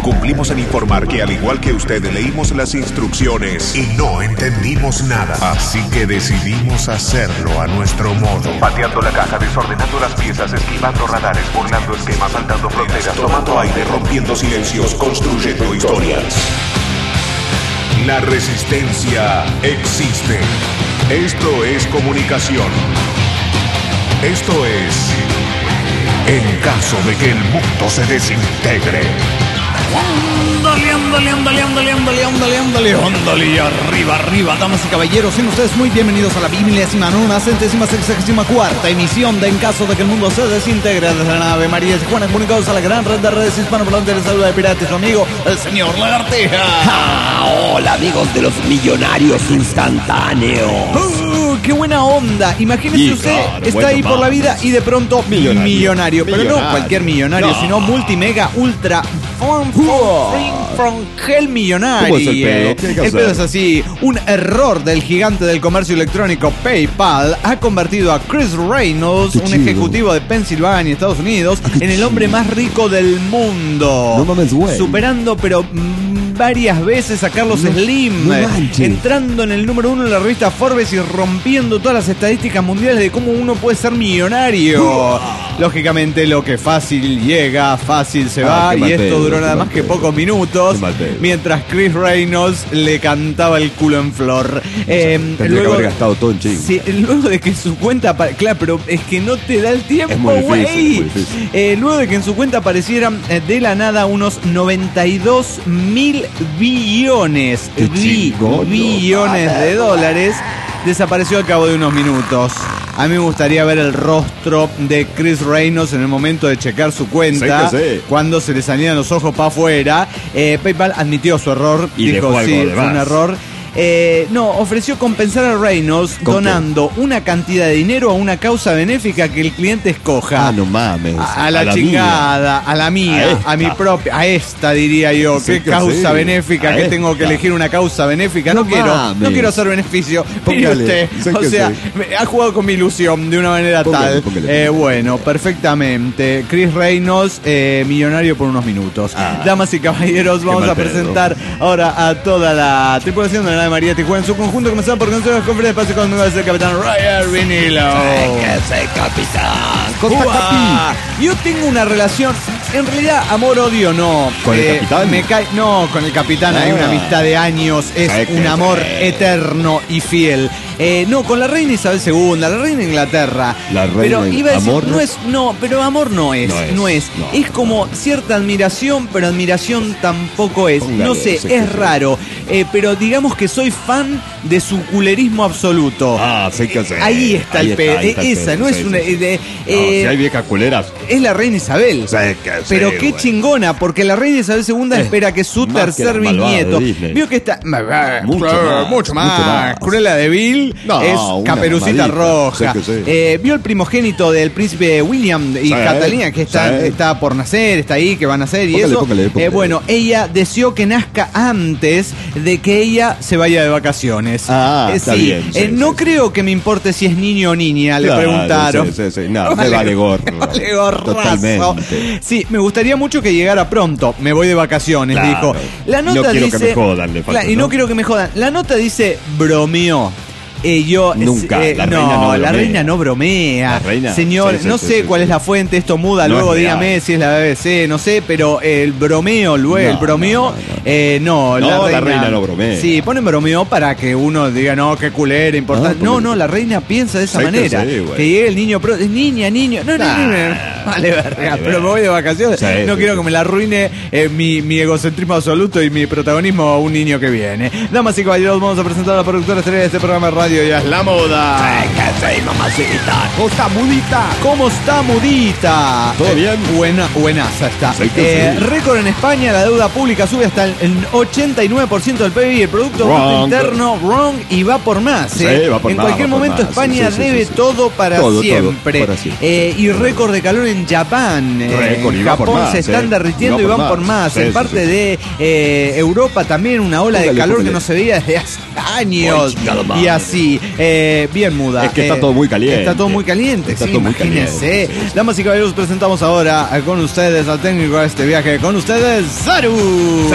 Cumplimos en informar que al igual que usted leímos las instrucciones y no entendimos nada. Así que decidimos hacerlo a nuestro modo. Pateando la caja, desordenando las piezas, esquivando radares, burlando esquemas, saltando fronteras, tomando aire, rompiendo silencios, construyendo historias. La resistencia existe. Esto es comunicación. Esto es en caso de que el mundo se desintegre. Ándale, arriba, damas y caballeros, sean ustedes muy bienvenidos a la 1964ª emisión de En caso de que el mundo se desintegre, desde la nave María de Juana, comunicados a la gran red de redes hispanoparlantes. Les saluda de pirata, su amigo, el señor Lagartija. Hola, amigos de los millonarios instantáneos. ¡Qué buena onda! Imagínese usted, está ahí por la vida y de pronto millonario. Pero no cualquier millonario, sino multimega, ultra, frongel millonario. ¿Cómo es el pedo? El pedo es así. Un error del gigante del comercio electrónico PayPal ha convertido a Chris Reynolds, un ejecutivo de Pensilvania, Estados Unidos, en el hombre más rico del mundo. No mames, güey. Superando, pero varias veces a Carlos Slim, entrando en el número 1 de la revista Forbes y rompiendo todas las estadísticas mundiales de cómo uno puede ser millonario. Lógicamente, lo que fácil llega, fácil se va, y esto duró nada más que pocos minutos, mientras Chris Reynolds le cantaba el culo en flor. Tendría que haber gastado todo en ching. Sí, luego de que su cuenta, claro, pero es que no te da el tiempo, güey. Luego de que en su cuenta aparecieran de la nada unos 92.000 billones de dólares, desapareció al cabo de unos minutos. A mí me gustaría ver el rostro de Chris Reynolds en el momento de checar su cuenta, cuando se le salían los ojos para afuera. PayPal admitió su error, y dijo sí, fue un error. Ofreció compensar a Reynolds donando una cantidad de dinero a una causa benéfica que el cliente escoja. No mames. A la chingada, a la mía, a mi propia, a esta diría yo. ¿Qué causa benéfica? Que tengo que elegir una causa benéfica. No quiero hacer beneficio. Mire usted, ha jugado con mi ilusión de una manera tal. Bueno, perfectamente. Chris Reynolds, millonario por unos minutos. Damas y caballeros, vamos a presentar ahora a toda la tripulación de la María Tijuana en su conjunto, comenzando por canciones de conferencia de pase conmigo es el capitán Ryan Vinilo. ¡Qué capitán! Yo tengo una relación, en realidad amor-odio no. ¿Con el capitán? Con el capitán hay una amistad de años, es un amor eterno y fiel. Con la reina Isabel II, la reina de Inglaterra. Pero iba a decir, pero amor no es. Es como cierta admiración, pero admiración tampoco es. Es raro. Pero digamos que soy fan de su culerismo absoluto. Ahí está el pedo. Esa no es una. Si hay viejas culeras. Es la reina Isabel. Pero qué chingona, porque la reina Isabel II espera que su tercer bisnieto. Vio que está. Mucho más. Cruella de Vil es Caperucita Roja. Vio el primogénito del príncipe William y Catalina, que está por nacer, está ahí, que va a nacer y eso. Bueno, ella deseó que nazca antes de que ella se vaya de vacaciones. Está bien. No creo que me importe si es niño o niña, le preguntaron. No, me vale gorro. Vale gorrazo. Totalmente. Sí, me gustaría mucho que llegara pronto. Me voy de vacaciones, dijo. La nota no quiero dice, que me jodan, no quiero que me jodan. La nota dice bromeó. Nunca. La reina no bromea. Señor, no sé cuál es la fuente, esto muda, luego dígame si es la BBC, no sé, pero el bromeo, el bromeó, la reina no bromea. Sí, ponen bromeó para que uno diga, no, qué culera, importante. La reina piensa de esa manera. Que llegue el niño, niño, vale, verga, pero me voy de vacaciones. No quiero que me la arruine mi egocentrismo absoluto y mi protagonismo a un niño que viene. Damas y caballeros, vamos a presentar a la productora estrella de este programa de radio. Ya es la moda. ¿Qué mamacita? ¿Cómo está Mudita? ¿Todo bien? Buenaza está. Récord en España, la deuda pública sube hasta el 89% del PIB. El Producto Bruto Interno, y va por más. En cualquier momento España debe todo para siempre. Y récord de calor en Japón. Japón se están derritiendo y van por más. En parte de Europa también una ola de calor que no se veía desde hace años. Y así Sí, bien muda. Es que está todo muy caliente. Está todo muy caliente, está sí, todo muy imagínense. caliente. Damas y caballeros, presentamos ahora con ustedes al técnico de este viaje. Con ustedes, Saru.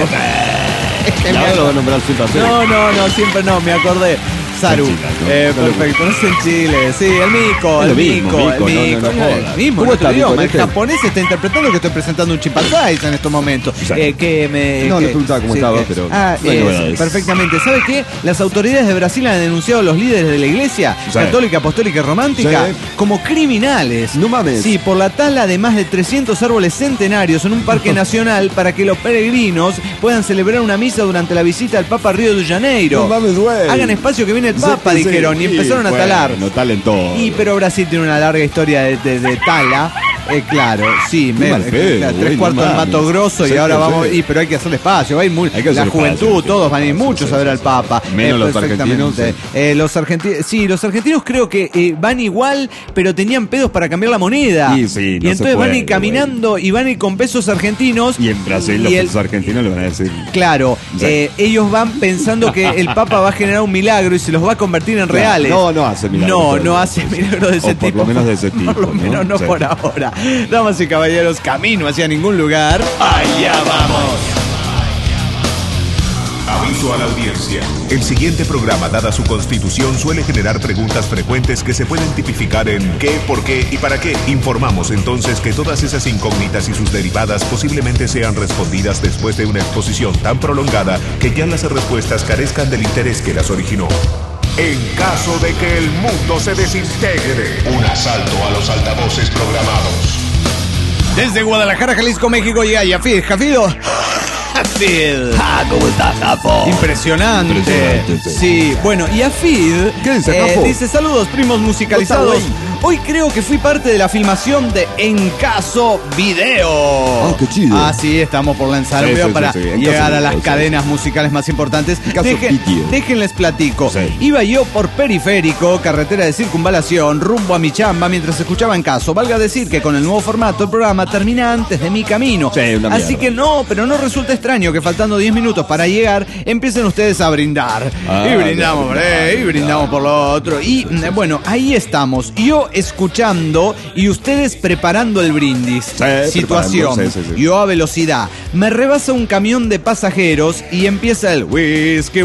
Ya lo voy a nombrar siempre así. No, siempre no, me acordé. Saru, perfecto, no es en Chile, sí, el Mico, el Mico. El mismo, ¿Cómo está, idioma, Mico? el japonés está interpretando que estoy presentando un chimpancé en estos momentos. No, le preguntaba cómo estaba, pero perfectamente. ¿Sabe qué? Las autoridades de Brasil han denunciado a los líderes de la iglesia católica, apostólica y romántica como criminales. No mames. Sí, por la tala de más de 300 árboles centenarios en un parque nacional para que los peregrinos puedan celebrar una misa durante la visita al Papa Río de Janeiro. No mames, güey. Hagan espacio que viene el Papa, dijeron, y empezaron a talar. No talen todo. Pero Brasil tiene una larga historia de tala. Claro, sí, tres cuartos del Mato Grosso y ahora vamos, pero hay que hacerle espacio, va a ir la juventud, todos van a ir muchos a ver al Papa. Menos los argentinos. Los argentinos creo que van igual, pero tenían pedos para cambiar la moneda. Y entonces van a ir caminando y van a ir con pesos argentinos. Y en Brasil los pesos argentinos le van a decir. Claro, ellos van pensando que el Papa va a generar un milagro y se los va a convertir en reales. No hace milagro. No hace milagro de ese tipo. Por lo menos de ese tipo. Por lo menos no por ahora. Damas y caballeros, camino hacia ningún lugar. ¡Allá vamos! Aviso a la audiencia. El siguiente programa, dada su constitución, suele generar preguntas frecuentes que se pueden tipificar en ¿qué, por qué y para qué? Informamos entonces que todas esas incógnitas y sus derivadas posiblemente sean respondidas después de una exposición tan prolongada que ya las respuestas carezcan del interés que las originó. En caso de que el mundo se desintegre, un asalto a los altavoces programados. Desde Guadalajara, Jalisco, México, llega Yafid. Jafido. Yafid. ¿Cómo estás, Capo? Impresionante. Sí, bueno, Yafid ¿qué dice, Capo? dice, saludos, primos musicalizados. Hoy creo que fui parte de la filmación de En Caso Video. Qué chido. Sí, estamos por lanzar un video para llegar a las cadenas musicales más importantes. Déjenles platico. Iba yo por Periférico, carretera de circunvalación, rumbo a mi chamba mientras escuchaba En Caso. Valga decir que con el nuevo formato el programa termina antes de mi camino. Así que pero no resulta extraño que faltando 10 minutos para llegar empiecen ustedes a brindar. Y brindamos por lo otro. Y bueno, ahí estamos. Yo escuchando y ustedes preparando el brindis. Situación. Yo a velocidad. Me rebasa un camión de pasajeros y empieza el whisky,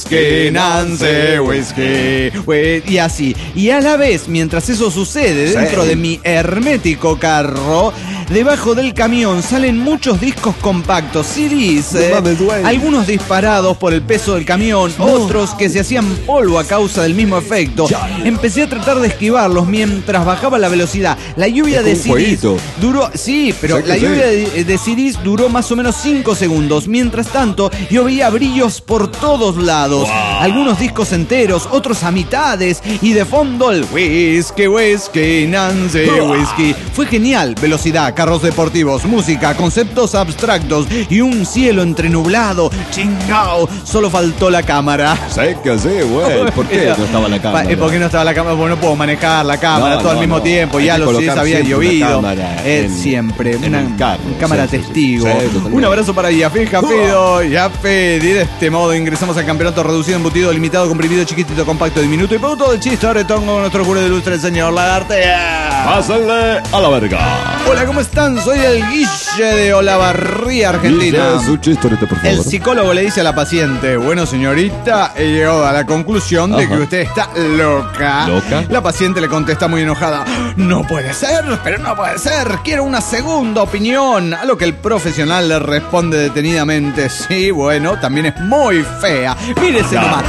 Nancy, whisky, y así. Y a la vez, mientras eso sucede dentro de mi hermético carro, debajo del camión salen muchos discos compactos, CDs, algunos disparados por el peso del camión, otros que se hacían polvo a causa del mismo efecto. Empecé a tratar de esquivarlos mientras bajaba la velocidad. La lluvia de CDs duró, la lluvia de CDs duró más o menos 5 segundos. Mientras tanto, yo veía brillos por todos lados. Algunos discos enteros, otros a mitades, y de fondo el whisky, Nancy, whisky. Fue genial. Velocidad, carros deportivos, música, conceptos abstractos y un cielo entrenublado. Chingao, solo faltó la cámara. ¿Por qué no estaba la cámara? ¿Por qué no estaba la cámara? Porque no puedo manejar la cámara todo al mismo tiempo. Ya los CDs habían llovido. Siempre una cámara testigo. Un abrazo para Yafid, Jafido. Yafid. Y de este modo ingresamos al campeonato reducido, embutido, limitado, comprimido, chiquitito, compacto, diminuto y producto del chiste. Retongo con nuestro cura de ilustre, el señor Lagartea. Pásenle a la verga. Hola, ¿cómo están? Soy el Guille de Olavarría, Argentina. El psicólogo le dice a la paciente: bueno, señorita, he llegado a la conclusión de que usted está loca. La paciente le contesta muy enojada: no puede ser, pero no puede ser. Quiero una segunda opinión. A lo que el profesional le responde detenidamente: sí, bueno, también es muy fea. Mírese nomás.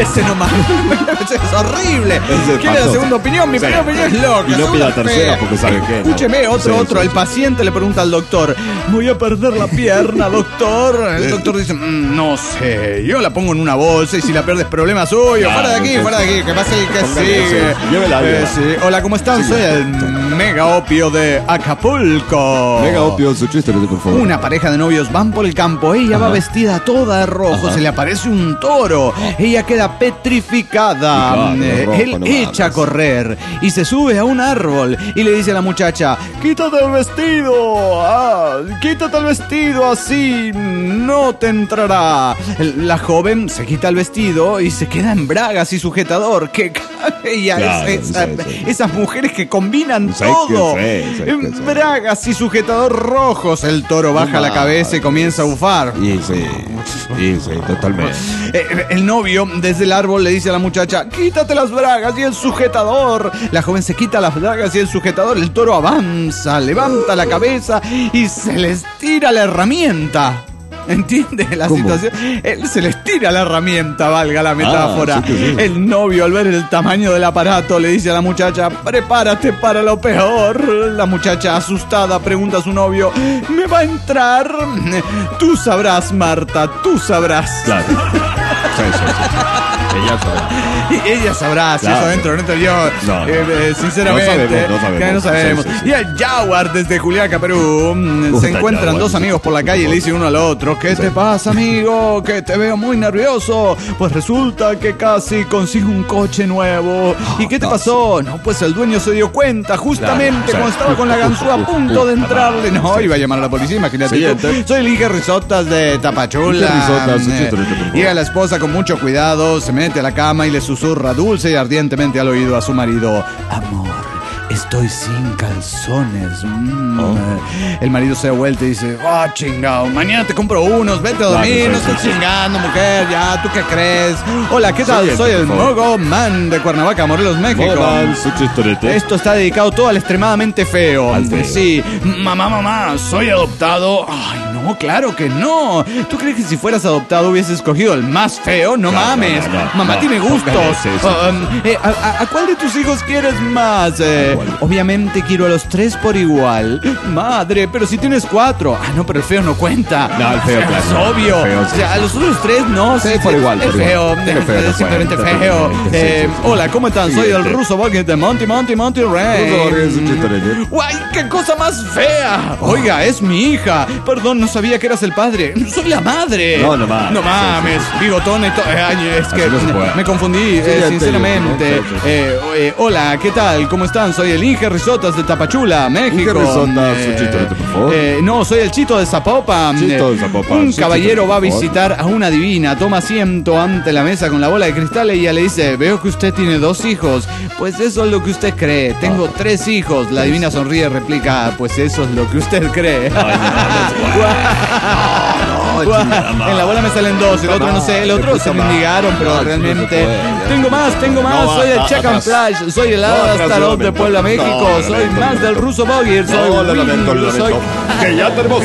Es horrible. ¿Quiere la segunda opinión? Mi primera opinión es loca. Y no pida tercera porque sabe que. Escúcheme, otro. El paciente le pregunta al doctor: voy a perder la pierna, doctor. El doctor dice: no sé, yo la pongo en una bolsa y si la pierdes problema suyo. Fuera de aquí, que pase el que sigue. Hola, ¿cómo están? Soy el Mega Opio de Acapulco. Mega Opio, su chiste, por favor. Una pareja de novios van por el campo. Ella va vestida toda de rojo. Se le aparece un toro. Ella queda petrificada. Él echa a correr y se sube a un árbol y le dice a la muchacha: quítate el vestido. quítate el vestido, así no te entrará. La joven se quita el vestido y se queda en bragas y sujetador. Que esas mujeres que combinan todo. En bragas y sujetador rojos. El toro baja la cabeza y comienza a bufar. Sí, totalmente. El novio desde el árbol le dice a la muchacha: quítate las bragas y el sujetador. La joven se quita las bragas y el sujetador. El toro avanza, levanta la cabeza y se les tira la herramienta. ¿Entiendes la situación? Él se les tira la herramienta, valga la metáfora. Sí. El novio, al ver el tamaño del aparato, le dice a la muchacha: prepárate para lo peor. La muchacha, asustada, pregunta a su novio: ¿me va a entrar? Tú sabrás, Marta, tú sabrás. Claro. Ella sabrá si eso adentro o no entro yo. Sinceramente, no sabemos. Sí. Y el Jaguar desde Juliaca, Perú. Se encuentran dos amigos por la calle y le dicen uno al otro: ¿qué te pasa, amigo? Que te veo muy nervioso. Pues resulta que casi consigo un coche nuevo. ¿Y qué te pasó? No, pues el dueño se dio cuenta justamente cuando estaba con la ganzúa a punto de entrarle. No, iba a llamar a la policía, imagínate tú. Soy el Inge Risotas de Tapachula. Llega la esposa con mucho cuidado, se mete a la cama y le susurra dulce y ardientemente al oído a su marido: amor, estoy sin calzones. El marido se da vuelta y dice: chingado, mañana te compro unos, vete a dormir, no estoy chingando, mujer, ya, ¿tú qué crees? Hola, ¿qué tal? Soy el Mogo Man de Cuernavaca, Morelos, México. Esto está dedicado todo al extremadamente feo. Sí, mamá, soy adoptado. Ay, no, claro que no. ¿Tú crees que si fueras adoptado hubieses escogido el más feo? No mames. Mamá tiene gustos. ¿A cuál de tus hijos quieres más? Obviamente quiero a los 3 por igual. Madre, pero si tienes 4. No, pero el feo no cuenta. No, el feo, claro. Es obvio. O sea, a los otros 3 no. Sí, por igual. Es feo. Simplemente feo. Hola, ¿cómo están? Soy el ruso Boggy de Monty Rain. ¡Guay, qué cosa más fea! Oiga, es mi hija. Perdón, no sabía que eras el padre. Soy la madre. No mames. Bigotón. Es que me confundí, sinceramente. Hola, ¿qué tal? ¿Cómo están? Soy el Inge Risotas de Tapachula, México. Inge Risotas, por favor. No, soy el Chito de Zapopan. Un caballero va a visitar a una divina. Toma asiento ante la mesa con la bola de cristal y ella le dice: veo que usted tiene 2 hijos. Pues eso es lo que usted cree. Tengo 3 hijos. La divina sonríe y replica: pues eso es lo que usted cree. En la bola me salen 2, el otro no sé, el otro se me indigaron, pero realmente tengo más, soy el Check and Flash, soy el Hadas Tarot de Puebla, México, soy más del ruso Boggy, soy que ya tenemos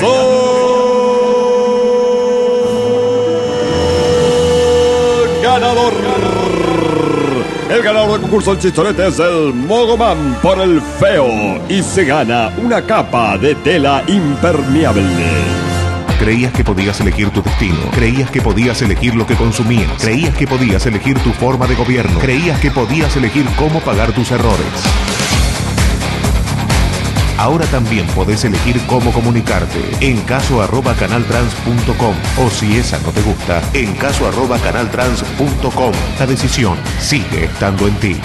ganador. El ganador del concurso del chistorete es el Mogoman por el feo y se gana una capa de tela impermeable. Creías que podías elegir tu destino. Creías que podías elegir lo que consumías. Creías que podías elegir tu forma de gobierno. Creías que podías elegir cómo pagar tus errores. Ahora también podés elegir cómo comunicarte en caso@canaltrans.com o si esa no te gusta, en caso@canaltrans.com. La decisión sigue estando en ti.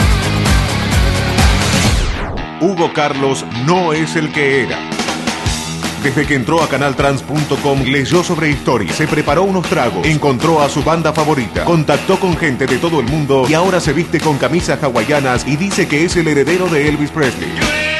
Hugo Carlos no es el que era. Desde que entró a canaltrans.com, leyó sobre historia, se preparó unos tragos, encontró a su banda favorita, contactó con gente de todo el mundo y ahora se viste con camisas hawaianas y dice que es el heredero de Elvis Presley.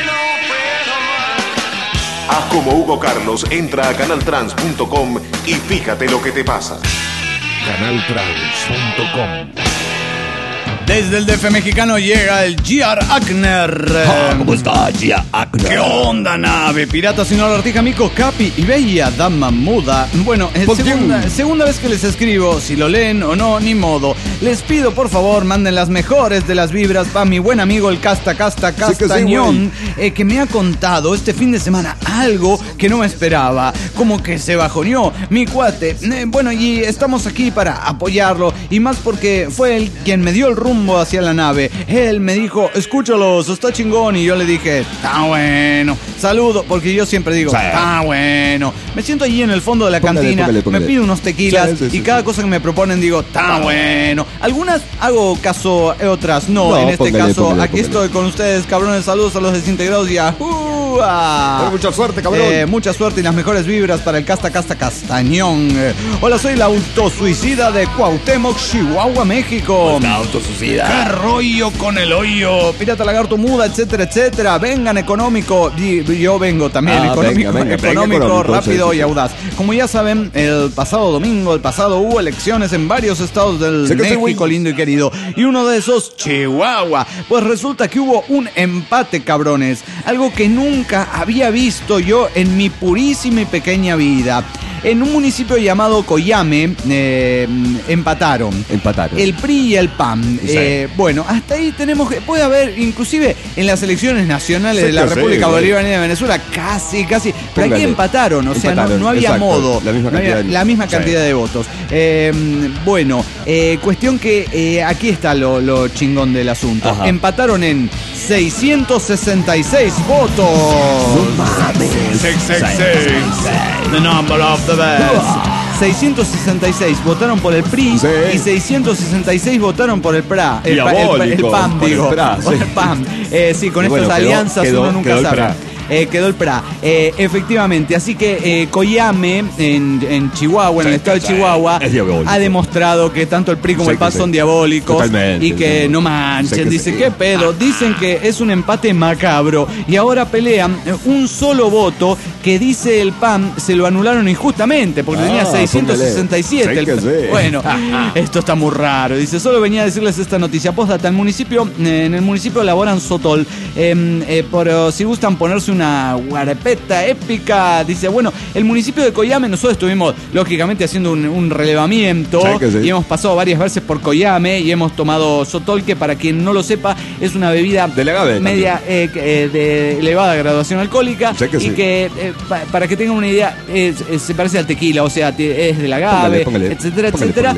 Haz como Hugo Carlos, entra a canaltrans.com y fíjate lo que te pasa. canaltrans.com. Desde el DF mexicano llega el G.R. Agner. ¿Cómo está, G.R. Agner? ¿Qué onda, nave? Pirata sin lagartija, mico, capi y bella dama muda. Bueno, segunda vez que les escribo. Si lo leen o no, ni modo. Les pido, por favor, manden las mejores de las vibras para mi buen amigo el Castañón, que me ha contado este fin de semana algo que no me esperaba. Como que se bajoneó mi cuate. Bueno, y estamos aquí para apoyarlo. Y más porque fue él quien me dio el rumbo hacia la nave. Él me dijo: escúchalos, está chingón. Y yo le dije: está bueno. Saludo, porque yo siempre digo: está bueno. Me siento allí en el fondo de la cantina, me pido unos tequilas y cada cosa que me proponen digo: está bueno. Algunas hago caso, otras no. En este caso, aquí estoy con ustedes, cabrones. Saludos a los desintegrados y a Bueno, mucha suerte, cabrón. Mucha suerte y las mejores vibras para el Castañón. Hola, soy el autosuicida de Cuauhtémoc, Chihuahua, México. La autosuicida. ¿Qué rollo con el hoyo? Pirata, lagarto, muda, etcétera, etcétera. Vengan, económico. Yo vengo también, económico, rápido y audaz. Como ya saben, el pasado domingo, hubo elecciones en varios estados del México lindo y querido. Y uno de esos, Chihuahua. Pues resulta que hubo un empate, cabrones. Algo que nunca había visto yo en mi purísima y pequeña vida. En un municipio llamado Coyame empataron el PRI y el PAN. Bueno, hasta ahí tenemos que... Puede haber, inclusive en las elecciones nacionales de la República Bolivariana de Venezuela, casi. Pero aquí empataron, o sea, no había modo. La misma cantidad de votos. Bueno, cuestión que aquí está lo chingón del asunto. Ajá. Empataron en 666 votos. No mames. 666. The number of the best. 666 votaron por el PRI y 666 votaron por el PRA. El PAN, digo. Por el PAN. Sí, con estas alianzas uno nunca sabe. Quedó el PRA, efectivamente. Así que Coyame, en Chihuahua, en el estado de Chihuahua, ha demostrado que tanto el PRI como el PAN son diabólicos. Totalmente, y que no manchen, dice, ¿qué pedo? Dicen que es un empate macabro. Y ahora pelean un solo voto que dice el PAN se lo anularon injustamente porque tenía 667. Bueno, esto está muy raro. Dice, solo venía a decirles esta noticia. Postdata, en el municipio elaboran sotol. Por si gustan ponerse una guarepeta épica. Dice, bueno, el municipio de Coyame, nosotros estuvimos lógicamente haciendo un relevamiento y hemos pasado varias veces por Coyame y hemos tomado sotol, que para quien no lo sepa es una bebida de media de elevada graduación alcohólica y que para que tengan una idea se parece al tequila, o sea, es del agave, etcétera.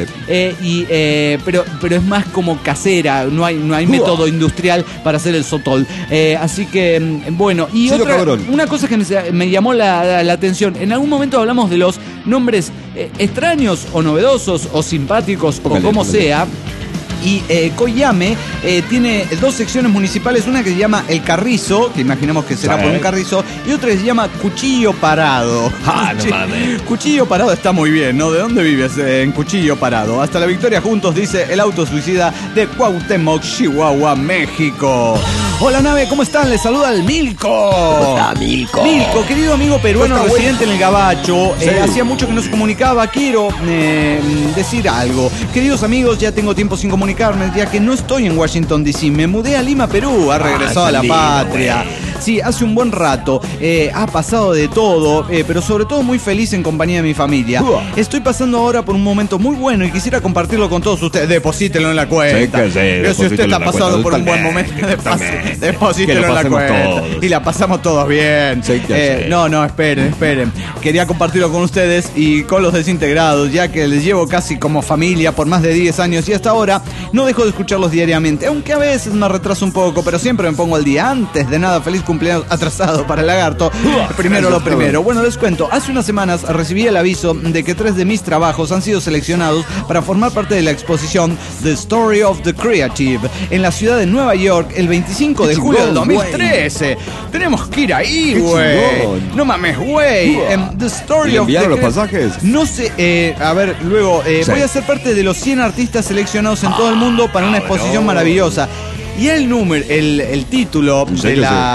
Pero es más como casera, no hay método industrial para hacer el sotol, así que bueno. Y una cosa que me llamó la atención, en algún momento hablamos de los nombres extraños o novedosos o simpáticos o como sea. Y Coyame tiene dos secciones municipales, una que se llama El Carrizo, que imaginamos que será por un carrizo, y otra que se llama Cuchillo Parado. No mames. Cuchillo Parado está muy bien, ¿no? ¿De dónde vives en Cuchillo Parado? Hasta la victoria juntos, dice el autosuicida de Cuauhtémoc, Chihuahua, México. Hola, nave, ¿cómo están? Les saluda el Milko. ¿Cómo está, Milko? Milko, querido amigo peruano residente en el Gabacho. Hacía mucho que no se comunicaba. Quiero decir algo. Queridos amigos, ya tengo tiempo sin comunicarme, ya que no estoy en Washington DC. Me mudé a Lima, Perú. Ha regresado a la patria. Sí, hace un buen rato. Ha pasado de todo, pero sobre todo muy feliz en compañía de mi familia. Estoy pasando ahora por un momento muy bueno y quisiera compartirlo con todos ustedes. Deposítelo en la cuenta. Si usted está pasando por un buen momento, deposítelo en la cuenta. Todos. Y la pasamos todos bien. No, esperen. Quería compartirlo con ustedes y con los desintegrados, ya que les llevo casi como familia por más de 10 años y hasta ahora no dejo de escucharlos diariamente, aunque a veces me retraso un poco, pero siempre me pongo al día. Antes de nada, feliz cumpleaños atrasado para el lagarto. Primero lo primero. Bueno, les cuento, hace unas semanas recibí el aviso de que 3 de mis trabajos han sido seleccionados para formar parte de la exposición The Story of the Creative en la ciudad de Nueva York el 25 de julio del 2013. Tenemos que ir ahí, güey. No mames, güey. The Story of the Creative. ¿Los pasajes? No sé, a ver, luego voy a ser parte de los 100 artistas seleccionados en todo el mundo para una exposición maravillosa. Y el título de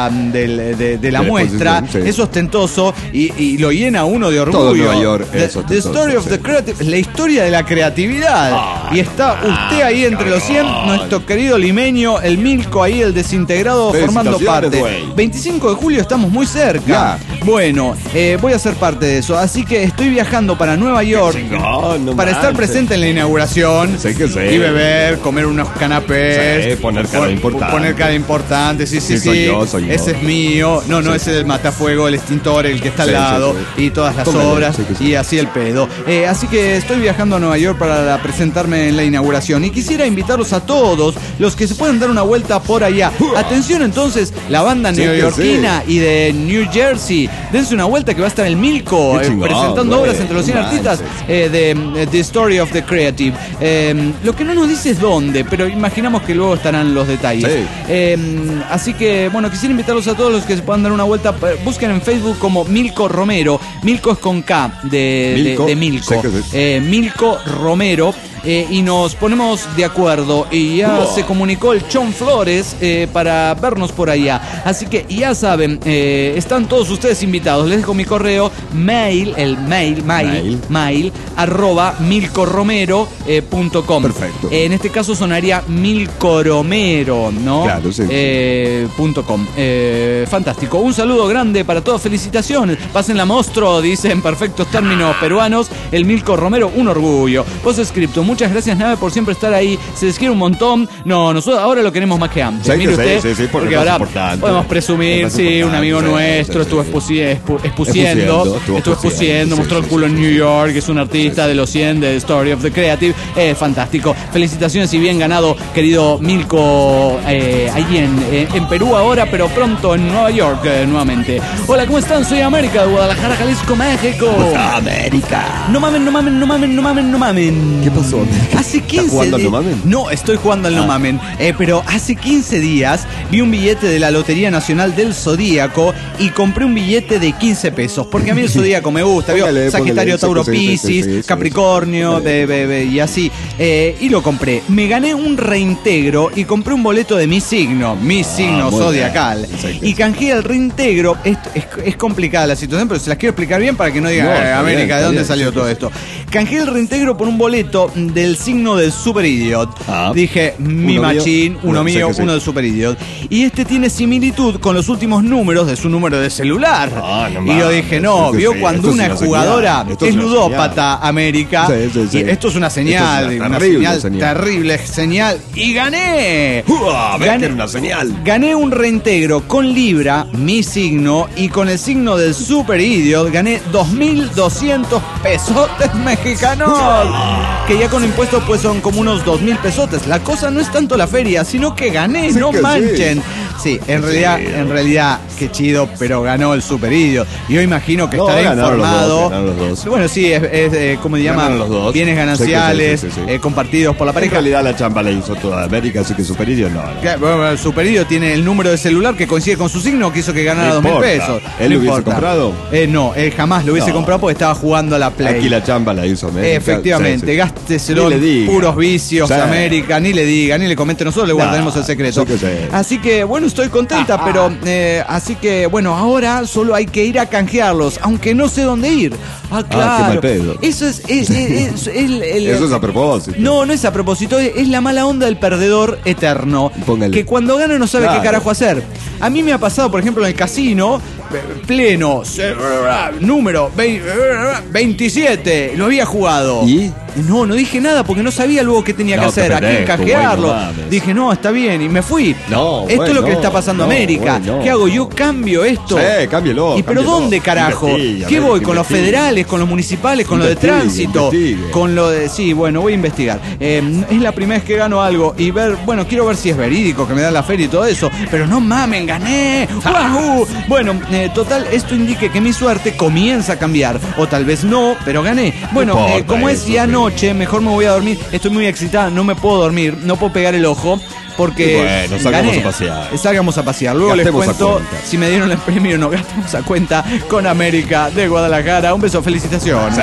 la muestra es ostentoso y lo llena uno de orgullo. Todo Nueva York The Story of the Creative, la historia de la creatividad. Y está usted ahí entre los 100, nuestro querido limeño, el Milko ahí, el desintegrado, formando parte. 25 de julio, estamos muy cerca. Bueno, voy a ser parte de eso. Así que estoy viajando para Nueva York para estar presente en la inauguración y beber, comer unos canapés, poner cara importante. Sí. Soy yo. Ese es mío. No, ese es el matafuego, el extintor, el que está al lado. Y todas las obras. Y así el pedo. Así que estoy viajando a Nueva York para presentarme en la inauguración. Y quisiera invitarlos a todos los que se puedan dar una vuelta por allá. Atención entonces, la banda neoyorquina y de New Jersey dense una vuelta que va a estar el Milko presentando obras entre los 100 artistas de The Story of the Creative. Lo que no nos dice es dónde, pero imaginamos que luego estarán los detalles. Así que, bueno, quisiera invitarlos a todos los que se puedan dar una vuelta. Busquen en Facebook como Milko Romero. Milko es con K de Milko. Milko Romero. Y nos ponemos de acuerdo. Y ya se comunicó el Chon Flores para vernos por allá. Así que ya saben, están todos ustedes invitados. Les dejo mi correo, mail @milcoromero.com. Perfecto. En este caso sonaría Milcoromero, ¿no? Claro, sí. .com. Fantástico. Un saludo grande para todos. Felicitaciones. Pásenla monstruo, dice en perfectos términos peruanos. El Milko Romero, un orgullo. Postscripto. Muchas gracias, Nave, por siempre estar ahí. Se les quiere un montón. No, nosotros ahora lo queremos más que antes. Sí, Mire usted, sí, porque ahora podemos presumir, un amigo nuestro estuvo expusiendo, mostró el culo en New York, es un artista de los 100 de Story of the Creative. Fantástico. Felicitaciones y bien ganado, querido Milko, allí en Perú ahora, pero pronto en Nueva York nuevamente. Hola, ¿cómo están? Soy América de Guadalajara, Jalisco, México. América. No mamen. ¿Qué pasó? Hace 15 ¿Estás jugando al días. No Mamen? No, estoy jugando al No Mamen. Pero hace 15 días vi un billete de la Lotería Nacional del Zodíaco y compré un billete de 15 pesos. Porque a mí el Zodíaco me gusta. Póngale, Sagitario, Tauro, Piscis, Capricornio, y así. Y lo compré. Me gané un reintegro y compré un boleto de mi signo zodiacal. Y canjeé el reintegro. Es complicada la situación, pero se las quiero explicar bien para que no digan, América, ¿de dónde salió todo esto? Canjeé el reintegro por un boleto del signo del Super Idiot. Dije, mi machín, uno mío, uno del Super Idiot. Y este tiene similitud con los últimos números de su número de celular. Y yo dije, vio cuando una jugadora es ludópata, América. Y esto es una señal, terrible señal. Y gané. Una señal. Gané un reintegro con Libra, mi signo, y con el signo del Super Idiot gané 2.200 pesotes mexicanos. Que ya con impuestos pues son como unos 2.000 pesotes. La cosa no es tanto la feria, sino que gané, no manchen. Sí, en realidad, qué chido, pero ganó el Super Idiot. Yo imagino que estará informado. Ganaron los dos. Bueno, sí, es ¿cómo se llama? Los dos. Bienes gananciales, compartidos por la pareja. En realidad la chamba la hizo toda América, así que Super Idiot no. Bueno, el Super Idiot tiene el número de celular que coincide con su signo, que hizo que ganara 2.000 pesos. ¿Él lo hubiese comprado? No, él jamás lo hubiese comprado porque estaba jugando a la Play. Aquí la chamba la hizo América. Efectivamente, gásteselo en puros vicios, América, ni le diga, ni le comente, nosotros le guardaremos el secreto. Así que, bueno, estoy contenta, pero así que, bueno, ahora solo hay que ir a canjearlos, aunque no sé dónde ir. Claro. Qué mal pedo. Eso es eso es a propósito. No es a propósito, es la mala onda del perdedor eterno. Póngale. Que cuando gana no sabe qué carajo hacer. A mí me ha pasado, por ejemplo, en el casino, pleno, número 27, lo había jugado. ¿Y? No dije nada porque no sabía luego qué tenía que hacer, a quién canjearlo. Dije, no, está bien, y me fui. Esto es lo que le está pasando a América. ¿Qué hago? Yo cambio esto. Cámbielo. ¿Pero dónde, carajo? ¿Qué voy? ¿Con los federales, con los municipales, con lo de tránsito? Con lo de... Sí, bueno, voy a investigar. Es la primera vez que gano algo y quiero ver si es verídico, que me da la feria y todo eso. Pero no mamen, gané. ¡Wahoo! Bueno, total, esto indique que mi suerte comienza a cambiar. O tal vez no, pero gané. Bueno, como es ya noche, mejor me voy a dormir. Estoy muy excitada, no me puedo dormir, no puedo pegar el ojo. Porque salgamos a pasear. Salgamos a pasear. Luego gastemos les cuento si me dieron el premio o no. Gastemos a cuenta con América de Guadalajara. Un beso, felicitaciones.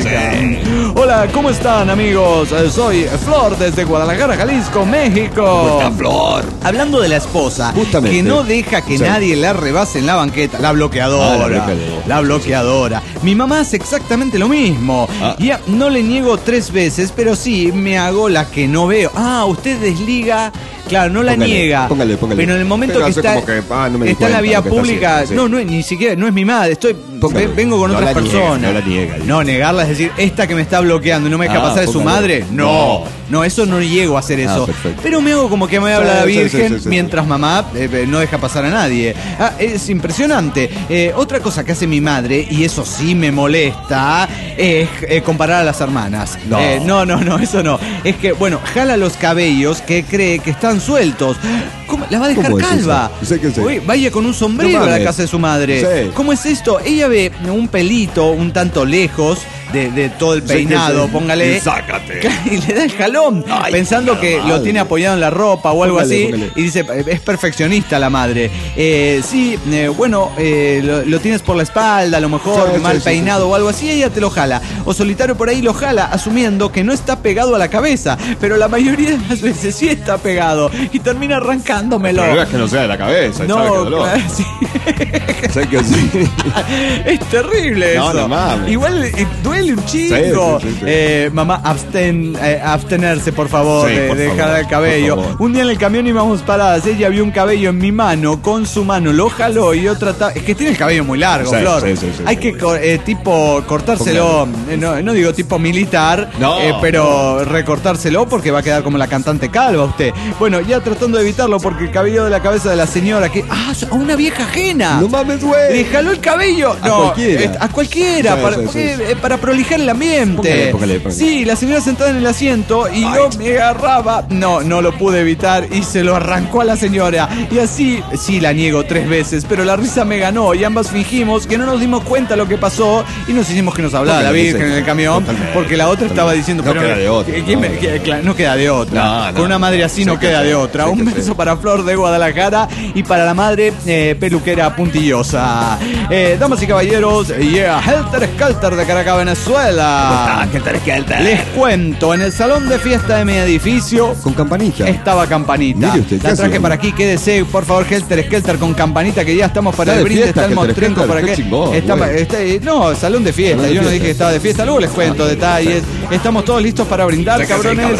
Hola, ¿cómo están, amigos? Soy Flor desde Guadalajara, Jalisco, México. Flor. Hablando de la esposa, justamente, que no deja que nadie la rebase en la banqueta. La bloqueadora. La bloqueadora. Mi mamá hace exactamente lo mismo. Ya no le niego 3 veces, pero sí me hago la que no veo. Usted desliga. Claro, no la niega. Póngale. Pero en el momento que está, está en la vía pública, ni siquiera, no es mi madre, vengo con otras personas. No la niega. No, negarla es decir, esta que me está bloqueando y no me deja pasar es su madre. No, eso no llego a hacer eso. Pero me hago como que me habla la Virgen mientras mamá no deja pasar a nadie. Es impresionante. Otra cosa que hace mi madre, y eso sí me molesta, es comparar a las hermanas. No, eso no. Es que, jala los cabellos que cree que están sueltos. ¿Cómo? La va a dejar calva. Uy, vaya con un sombrero a la casa de su madre. Sí. ¿Cómo es esto? Ella ve un pelito un tanto lejos de todo el peinado, póngale. Y sácate. Y le da el jalón, pensando que lo tiene apoyado en la ropa o algo así. Y dice, es perfeccionista la madre. Bueno, lo tienes por la espalda, a lo mejor mal peinado o algo así, ella te lo jala. O Solitario por ahí lo jala, asumiendo que no está pegado a la cabeza. Pero la mayoría de las veces sí está pegado. Y termina arrancándomelo. El problema es que no sea de la cabeza. No, ¿sabes qué dolor? sí. Sé que sí. Es terrible eso. No mames. Igual duele un chingo. Sí. Mamá, abstenerse, por favor, Sí, de por dejar favor, el cabello. por favor. Un día en el camión íbamos paradas, ella vio un cabello en mi mano, con su mano lo jaló y yo trataba... Es que tiene el cabello muy largo, Sí, Flor. sí. Hay que cortárselo, no digo tipo militar, No, pero recortárselo porque va a quedar como la cantante calva usted. Bueno, ya tratando de evitarlo porque el cabello de la cabeza de la señora, que... a una vieja ajena. No mames, güey. Le jaló el cabello. A cualquiera. Para prolijar el ambiente. Póngale. Sí, la señora sentada en el asiento y yo me agarraba. No lo pude evitar y se lo arrancó a la señora. Y así, sí, la niego 3 veces, pero la risa me ganó y ambas fingimos que no nos dimos cuenta lo que pasó y nos hicimos que nos hablaba la Virgen en el camión, porque la otra estaba diciendo, no queda de otra. No queda de otra. Con una madre así no queda de otra. Un beso para Flor de Guadalajara y para la madre peluquera puntillosa. Damas y caballeros, Helter Skelter de Caracas, Venezuela. Les cuento, en el salón de fiesta de mi edificio Con campanilla. estaba campanita. Mire usted, La traje para aquí, quédese, por favor, Helter Skelter con campanita, que ya estamos para Está el de brindis, fiesta, está el Helter mostrenco Skelter, para qué que chingón, no, salón de fiesta. Salón de Yo no fiesta. dije que estaba de fiesta, luego les cuento detalles. Estamos todos listos para brindar, cabrones.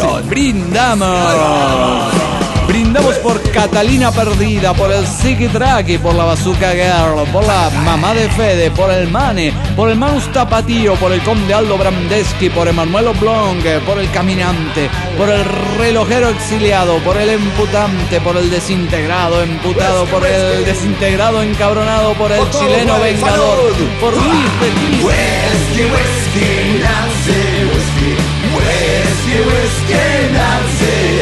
Brindamos. Brindamos por Catalina Perdida, por el Ziki Traki, por la Bazooka Girl, por la Mamá de Fede, por el Mane, por el Manus Tapatío, por el Conde Aldo Brandeski, por Emanuel Oblong, por el Caminante, por el Relojero Exiliado, por el Emputante, por el Desintegrado Emputado, por el Desintegrado Encabronado, por el Chileno Vengador, por Luis Petit. Whiskey, Nancy, whiskey, whiskey, whiskey, Nancy,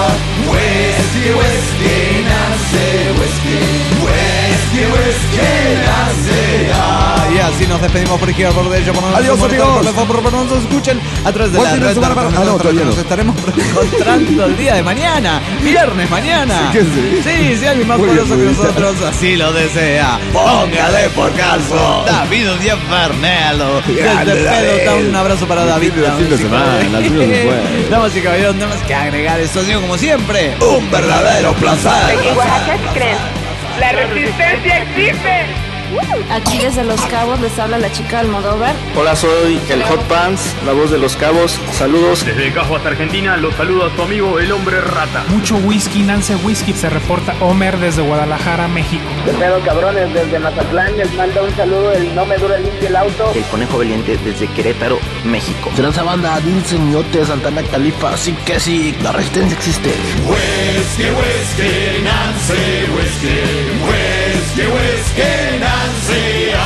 whiskey, Nancy, whiskey, Nancy, Y así nos despedimos por izquierda, por derecha, por Adiós, amigos. por nos escuchen a través de la Buen fin de red. semana para- todavía no. Nos estaremos encontrando el día de mañana, viernes mañana. Sí, Si alguien más Muy poderoso que bien, muy bien. nosotros así lo desea, póngale por caso. David Díaz Fernelo. Desde pedo, un abrazo para David. Fin de semana, el fin de semana. Damas y caballeros, nada más que agregar. Esto ha sido como siempre Un verdadero placer. ¿En Oaxaca qué creen? ¡La resistencia existe! Aquí desde Los Cabos les habla la chica Almodóvar. Hola, soy el Hot Pants, la voz de Los Cabos. Saludos. Desde Cajo hasta Argentina, los saludo a su amigo el Hombre Rata. Mucho whisky, Nance Whisky. Se reporta Homer desde Guadalajara, México. De pedo, cabrones, desde Mazatlán les manda un saludo el No Me Dura Limpio el Auto. El Conejo Valiente desde Querétaro, México. Transa banda, Dulce Ñote, Santana Califa, así que sí, la resistencia existe. Whiskey, whiskey, Nancy, whiskey, whiskey, whiskey, Nancy.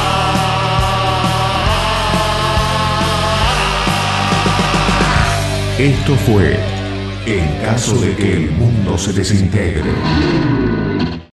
Esto fue En caso de que el mundo se desintegre.